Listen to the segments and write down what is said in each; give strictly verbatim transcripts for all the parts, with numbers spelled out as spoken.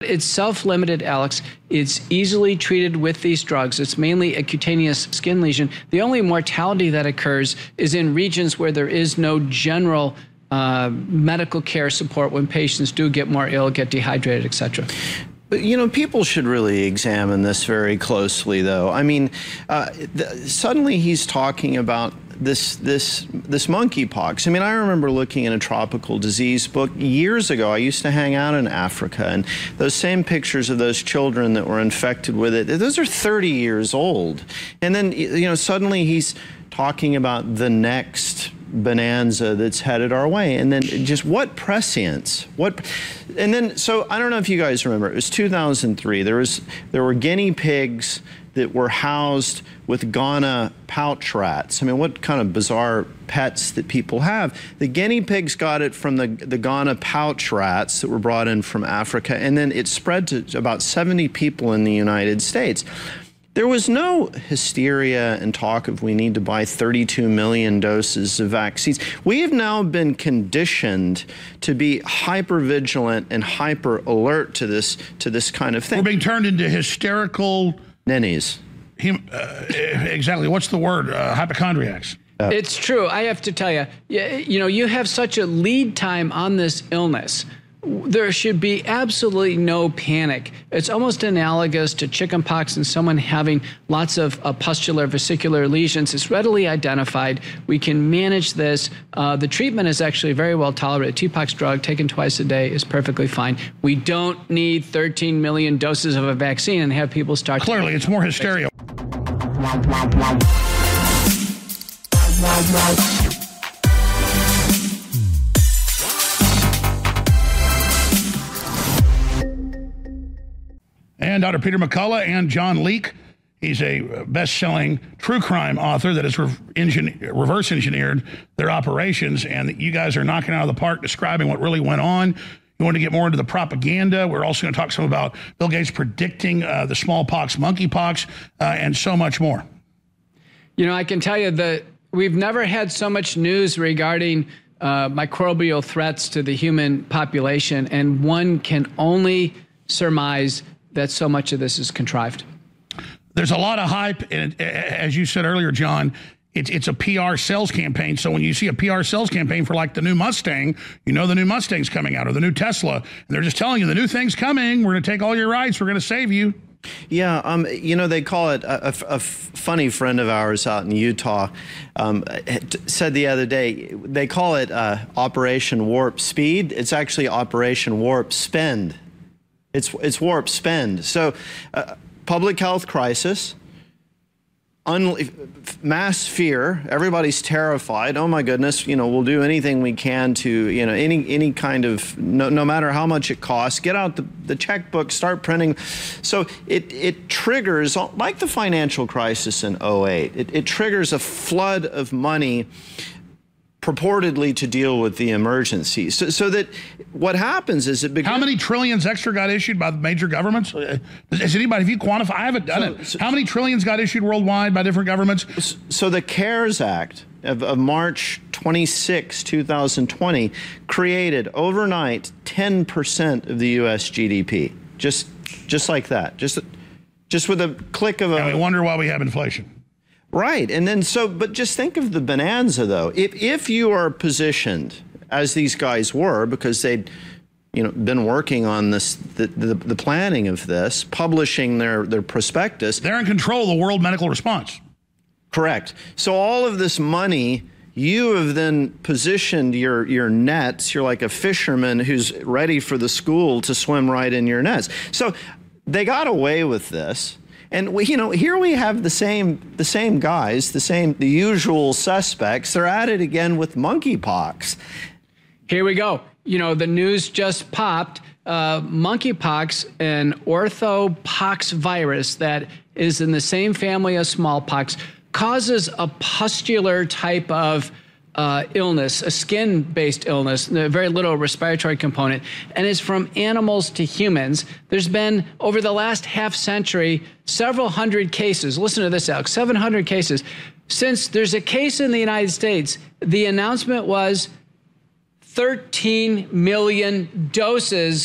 it's self-limited, Alex. It's easily treated with these drugs. It's mainly a cutaneous skin lesion. The only mortality that occurs is in regions where there is no general uh, medical care support when patients do get more ill, get dehydrated, et cetera. But, you know, people should really examine this very closely, though. I mean, uh, suddenly he's talking about this this this monkeypox. I mean, I remember looking in a tropical disease book years ago. I used to hang out in Africa, and those same pictures of those children that were infected with it, those are thirty years old. And then, you know, suddenly he's talking about the next bonanza that's headed our way, and then just what prescience, what, and then so I don't know if you guys remember, it was two thousand three. There was there were guinea pigs that were housed with Ghana pouch rats. I mean, what kind of bizarre pets that people have. The guinea pigs got it from the the Ghana pouch rats that were brought in from Africa, and then it spread to about seventy people in the United States. There was no hysteria and talk of we need to buy thirty-two million doses of vaccines. We have now been conditioned to be hyper vigilant and hyper alert to this to this kind of thing. We're being turned into hysterical ninnies. Him, uh, exactly. What's the word? Uh, hypochondriacs. Uh, it's true. I have to tell you, you, you know, you have such a lead time on this illness. There should be absolutely no panic. It's almost analogous to chickenpox and someone having lots of uh, pustular vesicular lesions. It's readily identified. We can manage this. Uh, the treatment is actually very well tolerated. T POX drug taken twice a day is perfectly fine. We don't need thirteen million doses of a vaccine and have people start. Clearly, it's more hysteria. And Doctor Peter McCullough and John Leake. He's a best-selling true crime author that has re engine reverse engineered their operations, and you guys are knocking out of the park describing what really went on. You want to get more into the propaganda. We're also going to talk some about Bill Gates predicting uh, the smallpox, monkeypox, uh, and so much more. You know, I can tell you that we've never had so much news regarding uh, microbial threats to the human population, and one can only surmise that so much of this is contrived. There's a lot of hype, and as you said earlier, John, it's, it's a P R sales campaign. So when you see a P R sales campaign for like the new Mustang, you know the new Mustang's coming out, or the new Tesla, and they're just telling you the new thing's coming. We're going to take all your rights. We're going to save you. Yeah, um, you know, they call it, a, a, a funny friend of ours out in Utah um, said the other day, they call it uh, Operation Warp Speed. It's actually Operation Warp Spend. It's, it's warp spend. So uh, public health crisis, un mass fear, everybody's terrified. Oh my goodness, you know, we'll do anything we can to, you know, any any kind of, no, no matter how much it costs, get out the, the checkbook, start printing. So it, it triggers, like the financial crisis in oh eight, it, it triggers a flood of money purportedly to deal with the emergency. So, so that what happens is it begins. How many trillions extra got issued by the major governments? Has anybody, if you quantify, I haven't done so, it. So, How many trillions got issued worldwide by different governments? So the CARES Act of, of March twenty-sixth, two thousand twenty created overnight ten percent of the U S G D P. Just, just like that. Just, just with a click of a... And we wonder why we have inflation. Right, and then so, but just think of the bonanza, though. If if you are positioned as these guys were, because they'd, you know, been working on this, the, the the planning of this, publishing their their prospectus. They're in control of the world medical response. Correct. So all of this money, you have then positioned your your nets. You're like a fisherman who's ready for the school to swim right in your nets. So they got away with this. And we, you know, here we have the same the same guys, the same the usual suspects. They're at it again with monkeypox. Here we go. You know, the news just popped. Uh, monkeypox, an orthopox virus that is in the same family as smallpox, causes a pustular type of uh, illness, a skin-based illness, very little respiratory component, and is from animals to humans. There's been, over the last half century, several hundred cases. Listen to this, Alex, seven hundred cases. Since there's a case in the United States, the announcement was thirteen million doses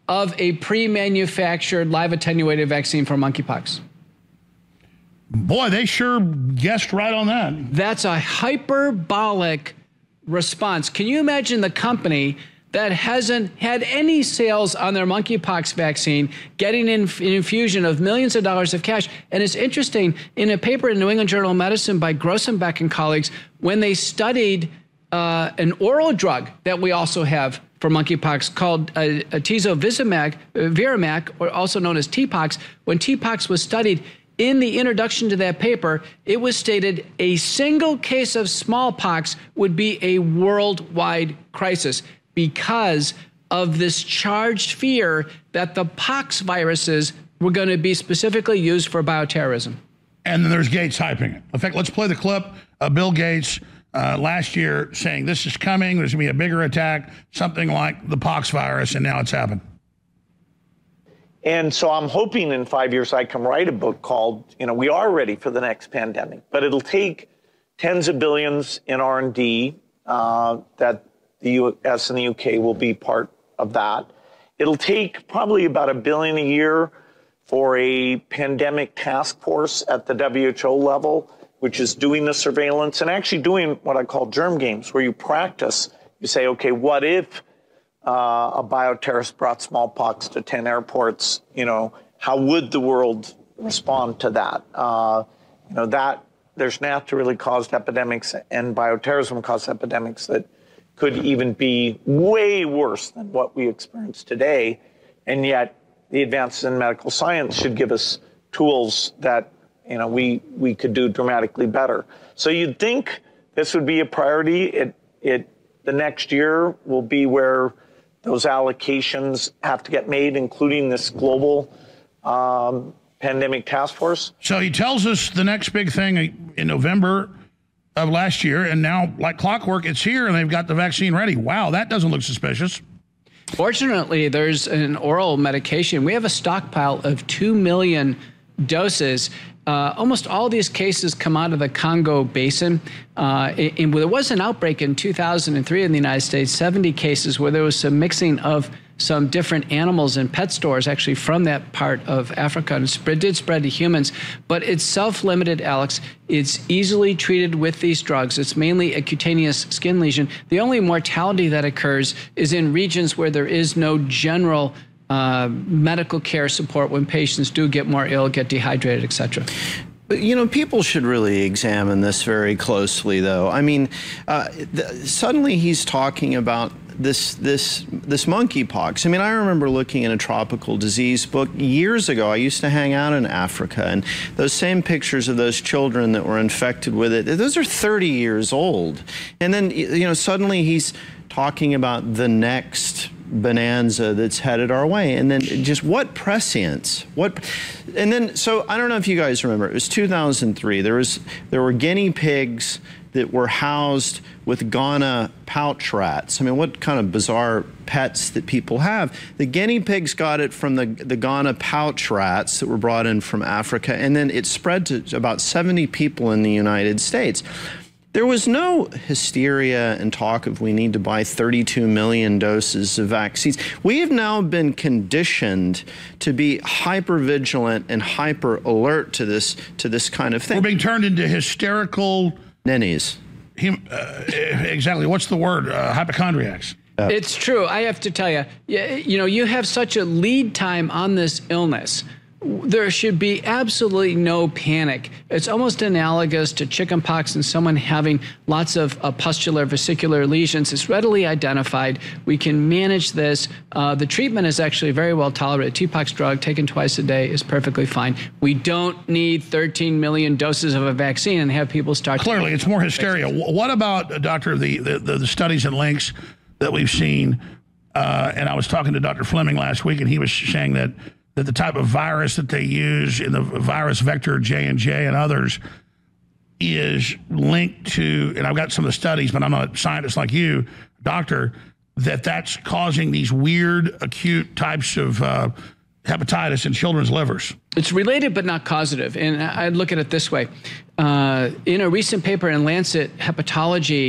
of a pre-manufactured live attenuated vaccine for monkeypox. Boy, they sure guessed right on that. That's a hyperbolic response. Can you imagine the company that hasn't had any sales on their monkeypox vaccine getting in, an infusion of millions of dollars of cash? And it's interesting, in a paper in New England Journal of Medicine by Grossenbeck and colleagues, when they studied uh, an oral drug that we also have for monkeypox called uh, atezolizumab, uh, Viramac, or also known as T-Pox, when T-Pox was studied, in the introduction to that paper, it was stated a single case of smallpox would be a worldwide crisis because of this charged fear that the pox viruses were going to be specifically used for bioterrorism. And then there's Gates hyping it. In fact, let's play the clip of Bill Gates uh, last year saying this is coming, there's going to be a bigger attack, something like the pox virus, and now it's happened. And so I'm hoping in five years I can write a book called, you know, We Are Ready for the Next Pandemic. But it'll take tens of billions in R and D uh, that the U S and the U K will be part of that. It'll take probably about a billion a year for a pandemic task force at the W H O level, which is doing the surveillance and actually doing what I call germ games, where you practice. You say, okay, what if Uh, a bioterrorist brought smallpox to ten airports? You know, how would the world respond to that? Uh, you know, that there's naturally caused epidemics and bioterrorism caused epidemics that could even be way worse than what we experience today. And yet the advances in medical science should give us tools that, you know, we, we could do dramatically better. So you'd think this would be a priority. It, it, the next year will be where those allocations have to get made, including this global um, pandemic task force. So he tells us the next big thing in November of last year, and now, like clockwork, it's here, and they've got the vaccine ready. Wow, that doesn't look suspicious. Fortunately, there's an oral medication. We have a stockpile of two million doses. Uh, almost all these cases come out of the Congo Basin. Uh, and there was an outbreak in two thousand three in the United States, seventy cases where there was some mixing of some different animals in pet stores actually from that part of Africa, and spread, did spread to humans. But it's self-limited, Alex. It's easily treated with these drugs. It's mainly a cutaneous skin lesion. The only mortality that occurs is in regions where there is no general Uh, medical care support when patients do get more ill, get dehydrated, et cetera. But, you know, people should really examine this very closely, though. I mean, uh, the, suddenly he's talking about this this this monkeypox. I mean, I remember looking at a tropical disease book years ago. I used to hang out in Africa, and those same pictures of those children that were infected with it, those are thirty years old. And then, you know, suddenly he's talking about the next bonanza that's headed our way, and then just what prescience, what, and then so I don't know if you guys remember, it was two thousand three. There was there were guinea pigs that were housed with Ghana pouch rats. I mean, what kind of bizarre pets that people have? The guinea pigs got it from the the Ghana pouch rats that were brought in from Africa, and then it spread to about seventy people in the United States. There was no hysteria and talk of we need to buy thirty-two million doses of vaccines. We have now been conditioned to be hyper vigilant and hyper alert to this to this kind of thing. We're being turned into hysterical ninnies. Him, uh, exactly. What's the word? Uh, hypochondriacs. Uh, it's true. I have to tell you, you know, you have such a lead time on this illness. There should be absolutely no panic. It's almost analogous to chickenpox and someone having lots of uh, pustular vesicular lesions. It's readily identified. We can manage this. Uh, the treatment is actually very well tolerated. T-Pox drug taken twice a day is perfectly fine. We don't need thirteen million doses of a vaccine and have people start. Clearly, it's more hysteria. What about, uh, Doctor, the, the, the studies and links that we've seen? Uh, and I was talking to Doctor Fleming last week, and he was saying that that the type of virus that they use in the virus vector J and J and others is linked to, and I've got some of the studies, but I'm not a scientist like you, doctor, that that's causing these weird acute types of uh, hepatitis in children's livers. It's related but not causative. And I look at it this way. Uh, in a recent paper in Lancet Hepatology,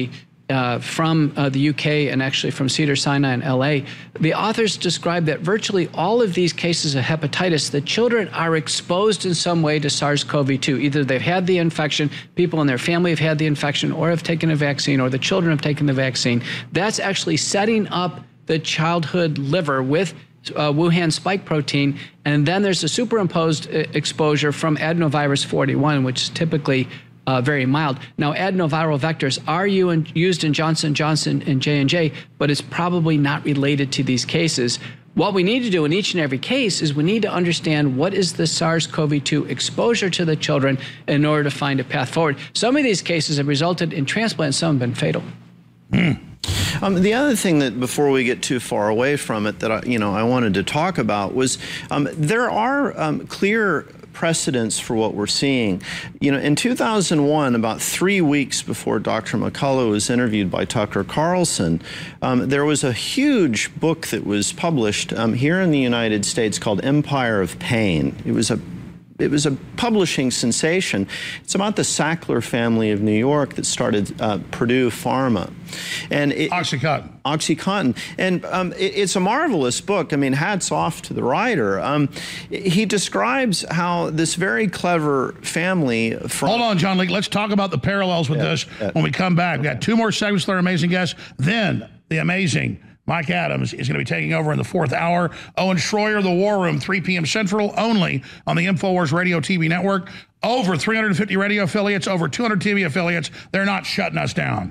uh, from uh, the U K and actually from Cedars-Sinai in L A, the authors describe that virtually all of these cases of hepatitis, the children are exposed in some way to SARS CoV two. Either they've had the infection, people in their family have had the infection, or have taken a vaccine, or the children have taken the vaccine. That's actually setting up the childhood liver with uh, Wuhan spike protein. And then there's a superimposed uh, exposure from adenovirus forty-one, which is typically Uh, very mild. Now, adenoviral vectors are used in Johnson and Johnson and J and J, but it's probably not related to these cases. What we need to do in each and every case is we need to understand what is the SARS CoV two exposure to the children in order to find a path forward. Some of these cases have resulted in transplants, some have been fatal. Mm. Um, the other thing that, before we get too far away from it, that I, you know, I wanted to talk about was um, there are um, clear precedents for what we're seeing. You know, in two thousand one, about three weeks before Doctor McCullough was interviewed by Tucker Carlson, um, there was a huge book that was published um, here in the United States called Empire of Pain. It was a It was a publishing sensation. It's about the Sackler family of New York that started uh, Purdue Pharma. And it, Oxycontin. Oxycontin. And um, it, it's a marvelous book. I mean, hats off to the writer. Um, he describes how this very clever family from... Hold on, John Leake. Let's talk about the parallels with yeah, this yeah. when we come back. We've got two more segments with our amazing guests. Then the amazing Mike Adams is going to be taking over in the fourth hour. Owen Schroyer, The War Room, three p m Central, only on the InfoWars Radio T V network. Over three hundred fifty radio affiliates, over two hundred T V affiliates. They're not shutting us down.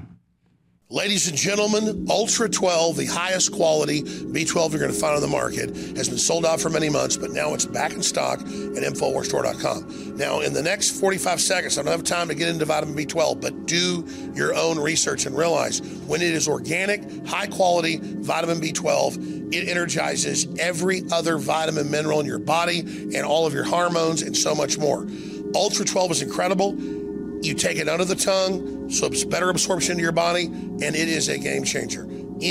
Ladies and gentlemen, Ultra twelve, the highest quality B twelve you're going to find on the market, has been sold out for many months, but now it's back in stock at Infowars Store dot com. Now, in the next forty-five seconds, I don't have time to get into vitamin B twelve, but do your own research and realize when it is organic, high-quality vitamin B twelve, it energizes every other vitamin, mineral in your body and all of your hormones and so much more. Ultra twelve is incredible. You take it under the tongue, so it's better absorption into your body, and it is a game changer.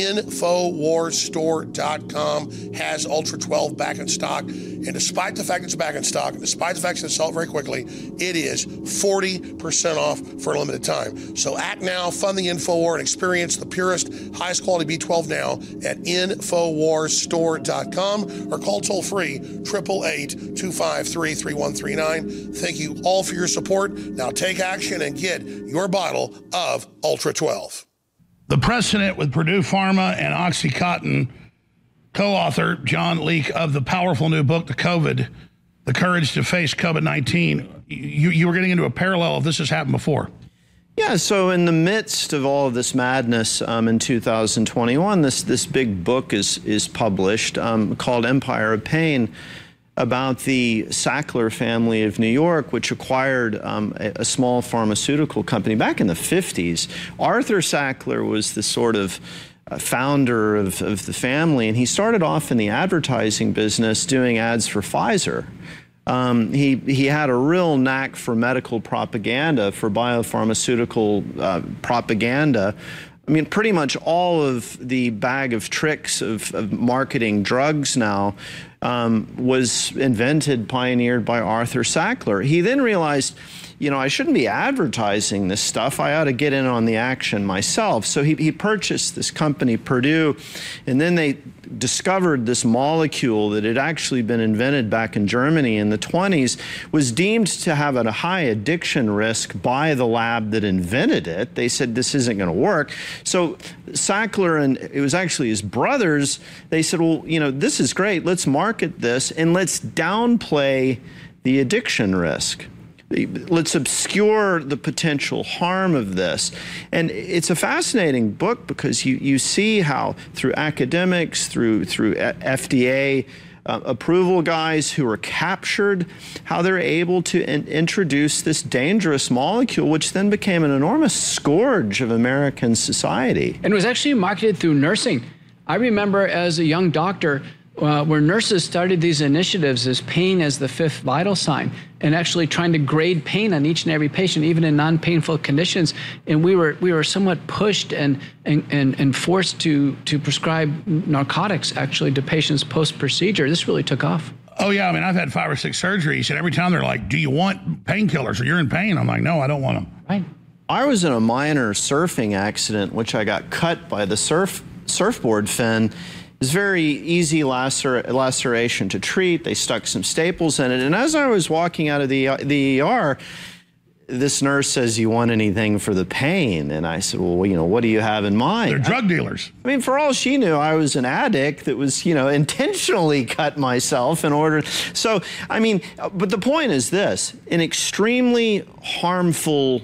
Infowars Store dot com has Ultra twelve back in stock, and despite the fact it's back in stock, and despite the fact it's sell it very quickly, it is forty percent off for a limited time. So act now, fund the InfoWar, and experience the purest, highest quality B twelve now at Infowars Store dot com, or call toll-free, eight eight eight, two five three, three one three nine. Thank you all for your support. Now take action and get your bottle of Ultra twelve. The precedent with Purdue Pharma and Oxycontin, co-author John Leake of the powerful new book, The COVID, The Courage to Face COVID nineteen. You, you were getting into a parallel of this has happened before. Yeah, so in the midst of all of this madness um, in two thousand twenty-one, this, this big book is, is published um, called Empire of Pain, about the Sackler family of New York, which acquired um, a, a small pharmaceutical company back in the fifties. Arthur Sackler was the sort of uh, founder of, of the family, and he started off in the advertising business doing ads for Pfizer. Um, he, he had a real knack for medical propaganda, for biopharmaceutical uh, propaganda. I mean, pretty much all of the bag of tricks of, of marketing drugs now um, was invented, pioneered by Arthur Sackler. He then realized, you know, I shouldn't be advertising this stuff. I ought to get in on the action myself. So he, he purchased this company, Purdue, and then they discovered this molecule that had actually been invented back in Germany in the twenties, was deemed to have a high addiction risk by the lab that invented it. They said this isn't going to work. So Sackler, and it was actually his brothers, they said, well, you know, this is great. Let's market this and let's downplay the addiction risk. Let's obscure the potential harm of this. And it's a fascinating book because you, you see how through academics, through, through F D A uh, approval guys who are captured, how they're able to in introduce this dangerous molecule, which then became an enormous scourge of American society. And it was actually marketed through nursing. I remember as a young doctor, Uh, where nurses started these initiatives as pain as the fifth vital sign, and actually trying to grade pain on each and every patient, even in non-painful conditions. And we were we were somewhat pushed and and and, and forced to to prescribe narcotics actually to patients post-procedure. This really took off. Oh yeah, I mean, I've had five or six surgeries, and every time they're like, "Do you want painkillers? Or you're in pain?" I'm like, "No, I don't want them." Right. I was in a minor surfing accident, which I got cut by the surf surfboard fin. It was very easy lacer laceration to treat. They stuck some staples in it. And as I was walking out of the, the E R, this nurse says, "You want anything for the pain?" And I said, "Well, you know, what do you have in mind?" They're drug dealers. I mean, for all she knew, I was an addict that was, you know, intentionally cut myself in order. So, I mean, but the point is this: an extremely harmful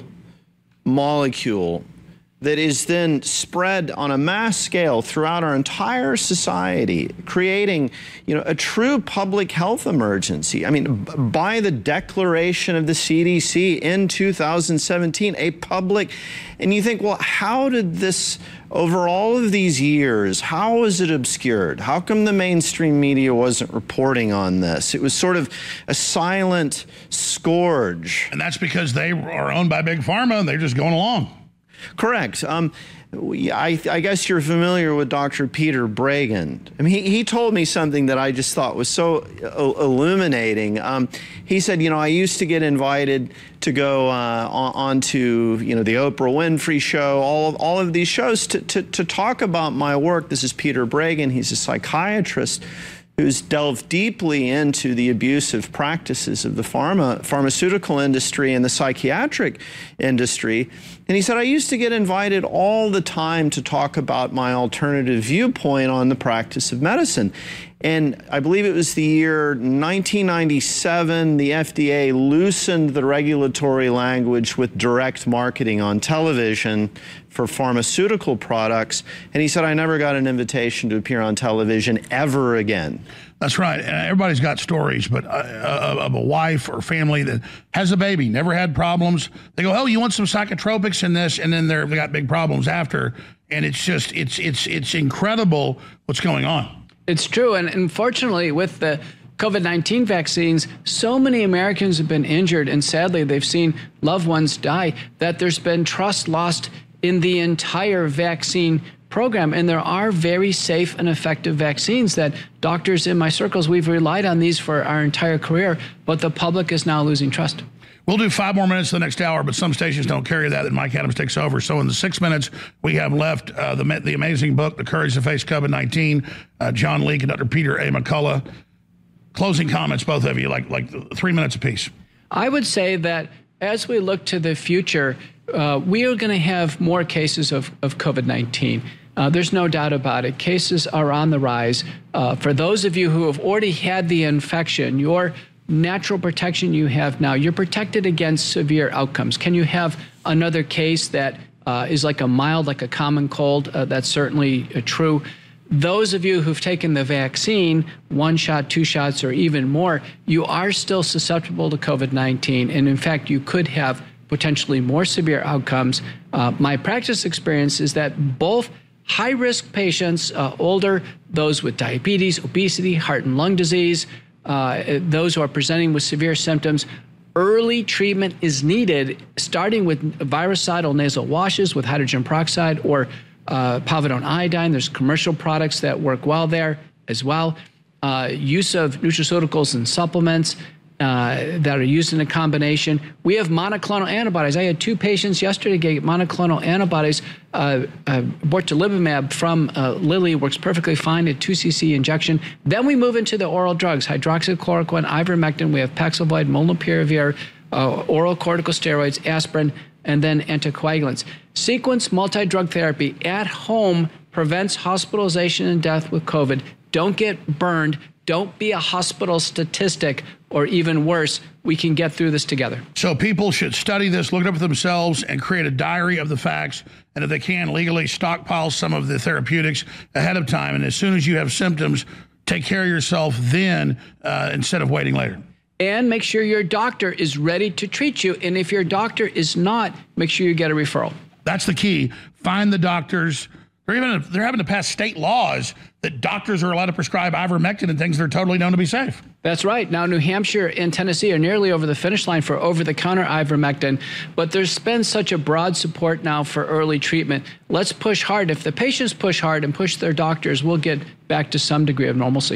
molecule that is then spread on a mass scale throughout our entire society, creating, you know, a true public health emergency. I mean, b by the declaration of the C D C in two thousand seventeen, a public, and you think, well, how did this, over all of these years, how was it obscured? How come the mainstream media wasn't reporting on this? It was sort of a silent scourge. And that's because they are owned by Big Pharma and they're just going along. Correct. Um, we, I, I guess you're familiar with Doctor Peter Breggin. I mean, he, he told me something that I just thought was so illuminating. Um, he said, you know, I used to get invited to go uh, on, on to, you know, the Oprah Winfrey Show, all of, all of these shows to, to, to talk about my work. This is Peter Breggin. He's a psychiatrist who's delved deeply into the abusive practices of the pharma, pharmaceutical industry and the psychiatric industry. And he said, I used to get invited all the time to talk about my alternative viewpoint on the practice of medicine. And I believe it was the year nineteen ninety-seven, the F D A loosened the regulatory language with direct marketing on television for pharmaceutical products. And he said, I never got an invitation to appear on television ever again. That's right. And everybody's got stories, but uh, of a wife or family that has a baby, never had problems. They go, oh, you want some psychotropics in this? And then they're, they got big problems after. And it's just, it's, it's, it's incredible what's going on. It's true. And unfortunately, with the COVID nineteen vaccines, so many Americans have been injured, and sadly, they've seen loved ones die, that there's been trust lost in the entire vaccine program. And there are very safe and effective vaccines that doctors in my circles, we've relied on these for our entire career, but the public is now losing trust. We'll do five more minutes the next hour, but some stations don't carry that, and Mike Adams takes over. So in the six minutes we have left, uh, the, the amazing book, The Courage to Face COVID nineteen, uh, John Leake and Doctor Peter A. McCullough. Closing comments, both of you, like, like three minutes apiece. I would say that as we look to the future, uh, we are going to have more cases of, of COVID nineteen. Uh, there's no doubt about it. Cases are on the rise. Uh, for those of you who have already had the infection, your natural protection you have now, you're protected against severe outcomes. Can you have another case that uh, is like a mild, like a common cold? Uh, that's certainly uh, true. Those of you who've taken the vaccine, one shot, two shots, or even more, you are still susceptible to COVID nineteen. And in fact, you could have potentially more severe outcomes. Uh, my practice experience is that both high-risk patients, uh, older, those with diabetes, obesity, heart and lung disease, uh, those who are presenting with severe symptoms, early treatment is needed, starting with virucidal nasal washes with hydrogen peroxide or uh, povidone iodine. There's commercial products that work well there as well. Uh, use of nutraceuticals and supplements uh, that are used in a combination. We have monoclonal antibodies. I had two patients yesterday get monoclonal antibodies. Uh, uh, bortolizumab from uh, Lilly works perfectly fine at two C C injection. Then we move into the oral drugs, hydroxychloroquine, ivermectin. We have Paxlovid, molnupiravir, uh, oral corticosteroids, aspirin, and then anticoagulants. Sequence multi-drug therapy at home prevents hospitalization and death with COVID. Don't get burned. Don't be a hospital statistic, or even worse, we can get through this together. So people should study this, look it up for themselves, and create a diary of the facts. And if they can, legally stockpile some of the therapeutics ahead of time. And as soon as you have symptoms, take care of yourself then uh, instead of waiting later. And make sure your doctor is ready to treat you. And if your doctor is not, make sure you get a referral. That's the key. Find the doctors. They're even they're having to pass state laws that doctors are allowed to prescribe ivermectin and things that are totally known to be safe. That's right. Now, New Hampshire and Tennessee are nearly over the finish line for over-the-counter ivermectin, but there's been such a broad support now for early treatment. Let's push hard. If the patients push hard and push their doctors, we'll get back to some degree of normalcy.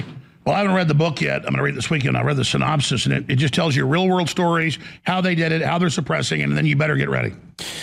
Well, I haven't read the book yet. I'm going to read it this weekend. I read the synopsis, and it, it just tells you real-world stories, how they did it, how they're suppressing it, and then you better get ready.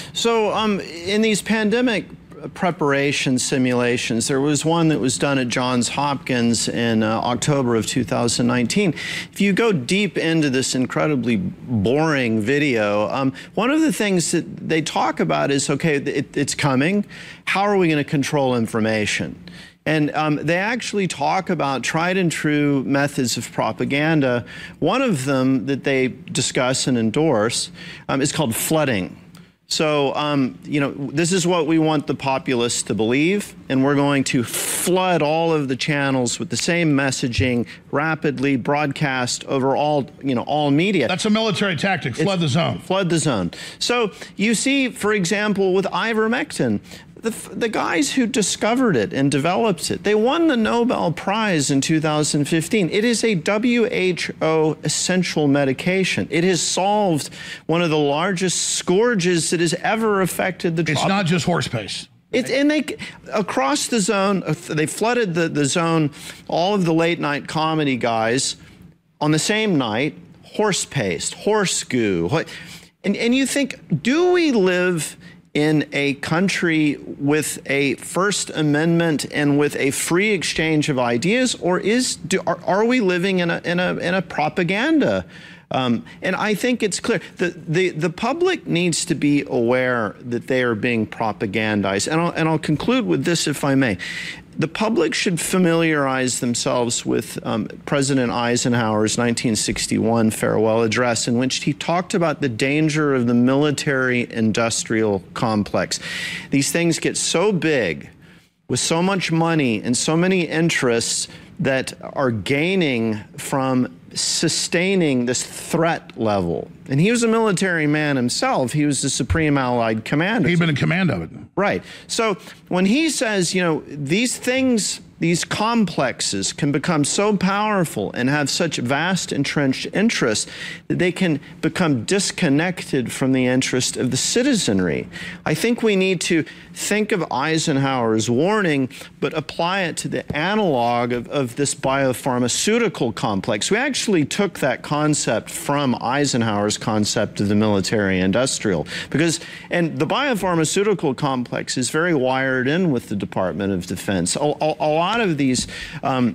So um, in these pandemic preparation simulations, there was one that was done at Johns Hopkins in uh, October of two thousand nineteen. If you go deep into this incredibly boring video, um, one of the things that they talk about is, okay, it, it's coming. How are we going to control information? And um, they actually talk about tried and true methods of propaganda. One of them that they discuss and endorse um, is called flooding. So, um, you know, this is what we want the populace to believe, and we're going to flood all of the channels with the same messaging, rapidly broadcast over all, you know, all media. That's a military tactic, flood It's, the zone. Flood the zone. So you see, for example, with ivermectin, The, the guys who discovered it and developed it, they won the Nobel Prize in two thousand fifteen. It is a W H O essential medication. It has solved one of the largest scourges that has ever affected the It's not just horse paste. It's, and they, across the zone, they flooded the, the zone, all of the late night comedy guys on the same night, horse paste, horse goo. And, and you think, do we live in a country with a First Amendment and with a free exchange of ideas, or is do, are, are we living in a in a in a propaganda? Um, and I think it's clear that the the public needs to be aware that they are being propagandized. And I'll and I'll conclude with this, if I may. The public should familiarize themselves with um, President Eisenhower's nineteen sixty-one farewell address, in which he talked about the danger of the military-industrial complex. These things get so big, with so much money and so many interests that are gaining from sustaining this threat level. And he was a military man himself. He was the Supreme Allied Commander. He'd been in command of it. Right. So when he says, you know, these things, these complexes can become so powerful and have such vast entrenched interests that they can become disconnected from the interest of the citizenry. I think we need to think of Eisenhower's warning, but apply it to the analog of, of this biopharmaceutical complex. We actually took that concept from Eisenhower's concept of the military-industrial, because, and the biopharmaceutical complex is very wired in with the Department of Defense. A, a, a lot of these um,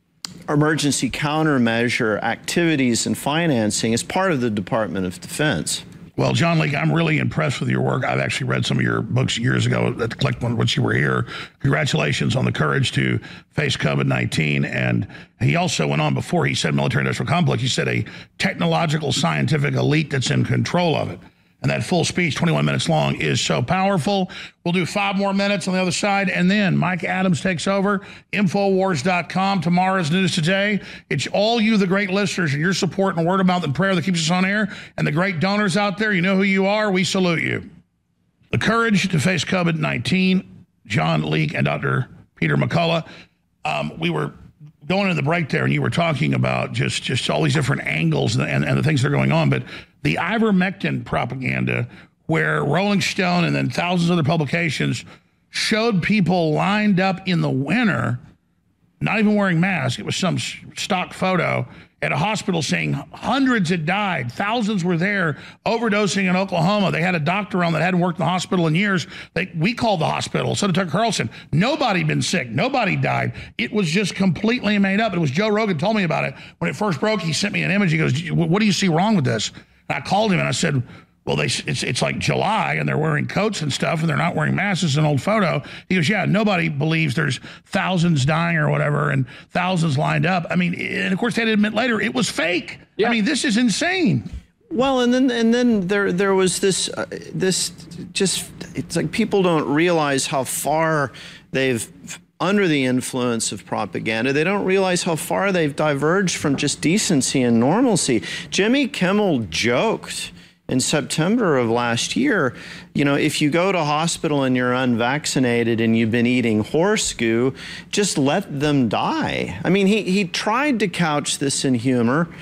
emergency countermeasure activities and financing is part of the Department of Defense. Well, John Leake, I'm really impressed with your work. I've actually read some of your books years ago at the Collect One, once you were here. Congratulations on the courage to face COVID nineteen. And he also went on before he said military-industrial complex. He said a technological scientific elite that's in control of it. And that full speech, twenty-one minutes long, is so powerful. We'll do five more minutes on the other side, and then Mike Adams takes over, Infowars dot com, tomorrow's news today. It's all you, the great listeners, and your support and word of mouth and prayer that keeps us on air, and the great donors out there. You know who you are. We salute you. The courage to face COVID nineteen, John Leake and Doctor Peter McCullough. Um, we were going into the break there, and you were talking about just, just all these different angles and, and, and the things that are going on, but the ivermectin propaganda, where Rolling Stone and then thousands of other publications showed people lined up in the winter, not even wearing masks. It was some stock photo at a hospital saying hundreds had died. Thousands were there overdosing in Oklahoma. They had a doctor on that hadn't worked in the hospital in years. They, we called the hospital. So did Tucker Carlson. Nobody been sick. Nobody died. It was just completely made up. It was Joe Rogan told me about it. When it first broke, he sent me an image. He goes, what do you see wrong with this? And I called him and I said, well, they, it's, it's like July and they're wearing coats and stuff and they're not wearing masks. It's an old photo. He goes, yeah, nobody believes there's thousands dying or whatever and thousands lined up. I mean, and of course they had to admit later it was fake. Yeah. I mean, this is insane. Well, and then and then there there was this uh, this just it's like people don't realize how far they've under the influence of propaganda. They don't realize how far they've diverged from just decency and normalcy. Jimmy Kimmel joked in September of last year, you know, if you go to hospital and you're unvaccinated and you've been eating horse goo, just let them die. I mean, he, he tried to couch this in humor,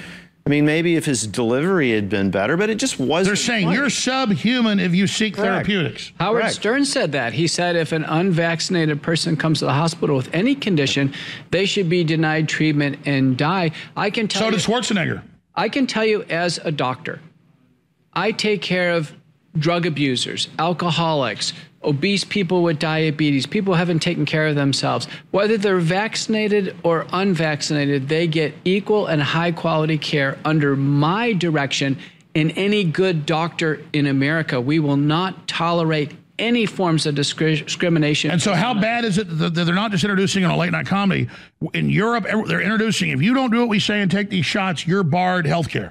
I mean, maybe if his delivery had been better, but it just wasn't. They're saying funny. You're subhuman if you seek Correct. therapeutics. Howard Correct. Stern said that. He said if an unvaccinated person comes to the hospital with any condition, they should be denied treatment and die. I can tell So you, did Schwarzenegger. I can tell you as a doctor, I take care of drug abusers, alcoholics, obese people with diabetes, people who haven't taken care of themselves. Whether they're vaccinated or unvaccinated, they get equal and high quality care under my direction and any good doctor in America. We will not tolerate any forms of discri- discrimination. And so how bad is it that they're not just introducing it on a late night comedy? In Europe, they're introducing, if you don't do what we say and take these shots, you're barred health care.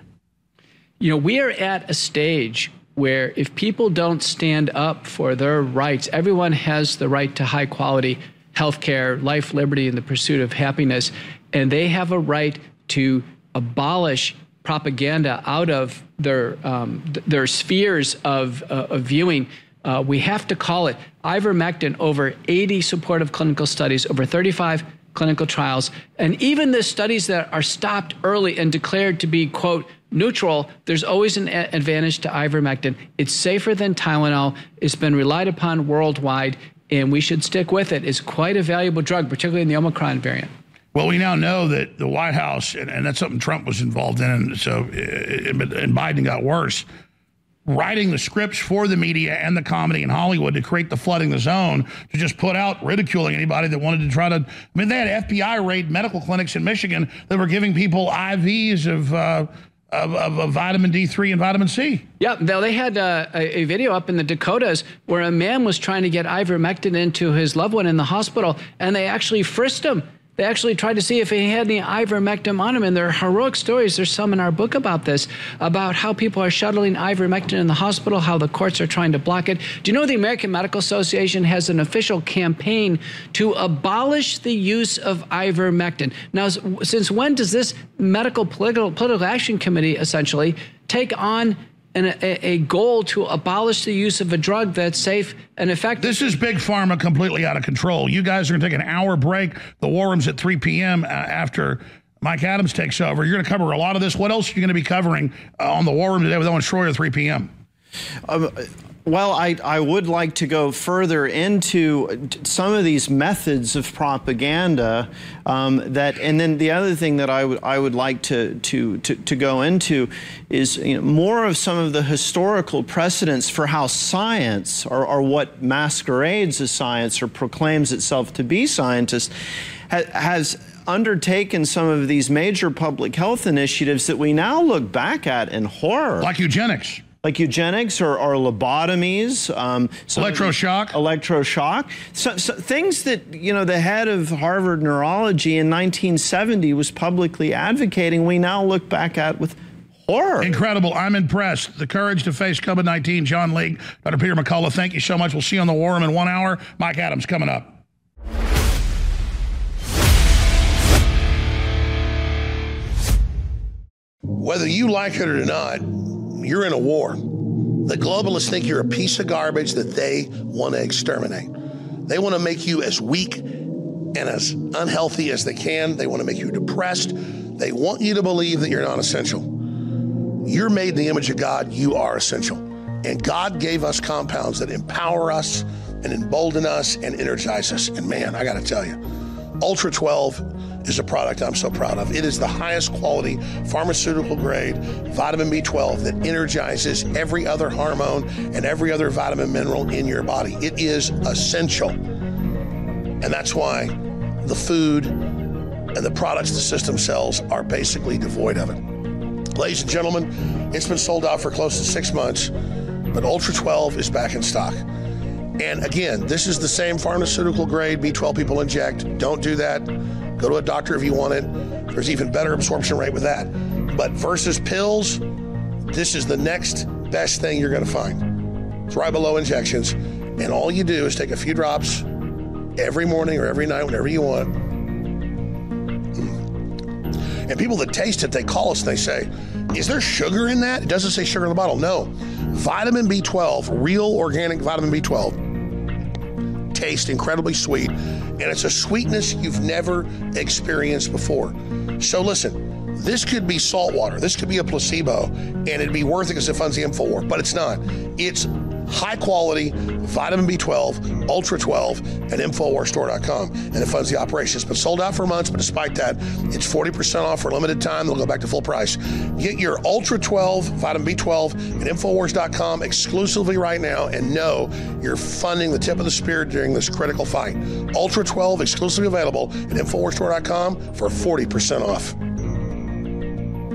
You know, we are at a stage where if people don't stand up for their rights, everyone has the right to high quality health care, life, liberty, and the pursuit of happiness. And they have a right to abolish propaganda out of their um, th- their spheres of, uh, of viewing. Uh, we have to call it ivermectin, over eighty supportive clinical studies, over thirty-five clinical trials. And even the studies that are stopped early and declared to be, quote, neutral, there's always an a- advantage to ivermectin. It's safer than Tylenol. It's been relied upon worldwide, and we should stick with it. It's quite a valuable drug, particularly in the Omicron variant. Well, we now know that the White House, and, and that's something Trump was involved in, and so and Biden got worse, writing the scripts for the media and the comedy in Hollywood to create the flooding the zone, to just put out ridiculing anybody that wanted to try to. I mean, they had F B I raid medical clinics in Michigan that were giving people I Vs of uh, of, of, of vitamin D three and vitamin C. Yeah, they had uh, a, a video up in the Dakotas where a man was trying to get ivermectin into his loved one in the hospital, and they actually frisked him. They actually tried to see if he had any ivermectin on him, and there are heroic stories. There's some in our book about this, about how people are shuttling ivermectin in the hospital, how the courts are trying to block it. Do you know the American Medical Association has an official campaign to abolish the use of ivermectin? Now, since when does this medical political, political action committee essentially take on An, a, a goal to abolish the use of a drug that's safe and effective? This is Big Pharma completely out of control. You guys are going to take an hour break. The War Room's at three p.m. Uh, after Mike Adams takes over. You're going to cover a lot of this. What else are you going to be covering uh, on the War Room today with Owen Schroyer at three p.m.? Um, well, I, I would like to go further into some of these methods of propaganda um, that, and then the other thing that I would I would like to to to, to go into is, you know, more of some of the historical precedents for how science, or, or what masquerades as science or proclaims itself to be scientist, ha, has undertaken some of these major public health initiatives that we now look back at in horror. Like eugenics. Like eugenics or, or lobotomies. Um, Electroshock. Electroshock. So, so things that, you know, the head of Harvard Neurology in nineteen seventy was publicly advocating, we now look back at with horror. Incredible. I'm impressed. The courage to face COVID nineteen. John Leake, Doctor Peter McCullough, thank you so much. We'll see you on the War Room in one hour. Mike Adams coming up. Whether you like it or not, you're in a war. The globalists think you're a piece of garbage that they want to exterminate. They want to make you as weak and as unhealthy as they can. They want to make you depressed. They want you to believe that you're not essential. You're made in the image of God. You are essential. And God gave us compounds that empower us and embolden us and energize us. And man, I got to tell you, Ultra twelve is a product I'm so proud of. It is the highest quality pharmaceutical grade vitamin B twelve that energizes every other hormone and every other vitamin mineral in your body. It is essential. And that's why the food and the products the system sells are basically devoid of it. Ladies and gentlemen, it's been sold out for close to six months, but Ultra twelve is back in stock. And again, this is the same pharmaceutical grade B twelve people inject. Don't do that. Go to a doctor if you want it. There's even better absorption rate with that. But versus pills, this is the next best thing you're going to find. It's right below injections. And all you do is take a few drops every morning or every night, whenever you want. Mm. And people that taste it, they call us and they say, is there sugar in that? It doesn't say sugar in the bottle. No. Vitamin B twelve, real organic vitamin B twelve, tastes incredibly sweet. And it's a sweetness you've never experienced before. So listen, This could be salt water. This could be a placebo, and it'd be worth it because it funds the InfoWars, but it's not. It's high quality vitamin B twelve, Ultra twelve, at Infowars Store dot com, and it funds the operation. It's been sold out for months, but despite that, it's forty percent off for a limited time. They'll go back to full price. Get your Ultra twelve, vitamin B twelve at Infowars dot com exclusively right now, and know you're funding the tip of the spear during this critical fight. Ultra twelve exclusively available at Infowars Store dot com for forty percent off.